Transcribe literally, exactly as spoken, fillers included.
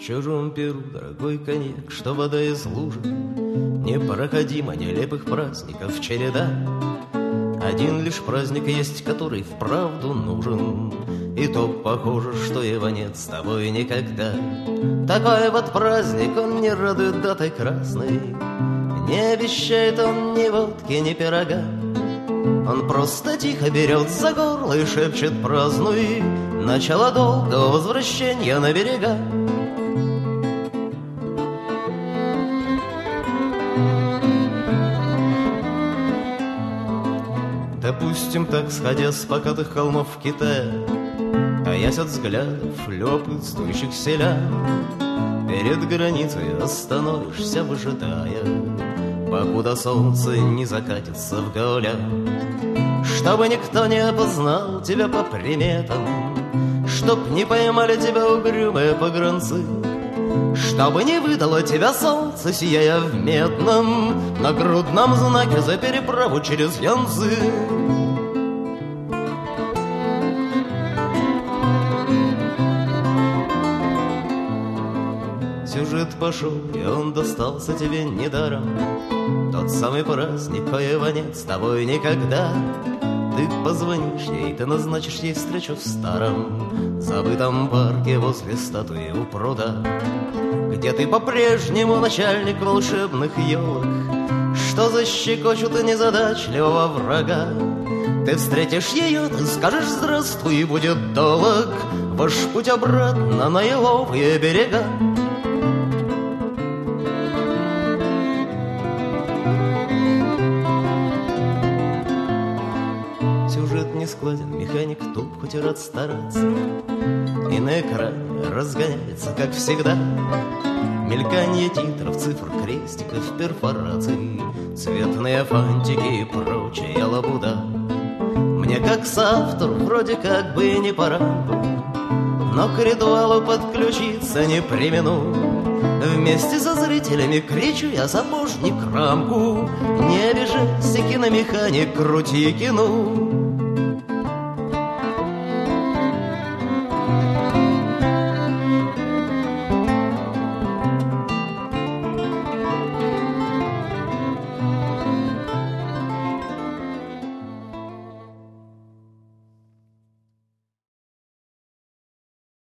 чужом перу дорогой коньяк, что вода из лужи. Непроходимо нелепых праздников череда. Один лишь праздник есть, который вправду нужен, и то похоже, что его нет с тобой никогда. Такой вот праздник, он не радует датой красной, не обещает он ни водки, ни пирога. Он просто тихо берет за горло и шепчет: празднуй начало долгого возвращения на берега. Допустим, так, сходя с покатых холмов Китая, таясь от взглядов любопытствующих селян, перед границей остановишься, выжидая, покуда солнце не закатится в гаоля. Чтобы никто не опознал тебя по приметам, чтоб не поймали тебя угрюмые погранцы, чтобы не выдало тебя солнце, сияя в медном нагрудном знаке за переправу через Янцзы. Сюжет пошел, и он достался тебе недаром. Тот самый праздник, коего нет с тобой никогда. Ты позвонишь ей, ты назначишь ей встречу в старом забытом парке возле статуи у пруда, где ты по-прежнему начальник волшебных елок, что защекочут незадачливого врага. Ты встретишь ее, ты скажешь здравствуй, и будет долг ваш путь обратно на еловые берега. Сюжет не складен, механик туп, хоть и рад стараться, и на экране разгоняется, как всегда, мельканье титров, цифр, крестиков, перфораций, цветные фантики и прочая лабуда. Мне как соавтору вроде как бы не пора бы, но к ритуалу подключиться не премину. Вместе со зрителями кричу я: сапожник, рамку не обижайся, киномеханик, крути кино.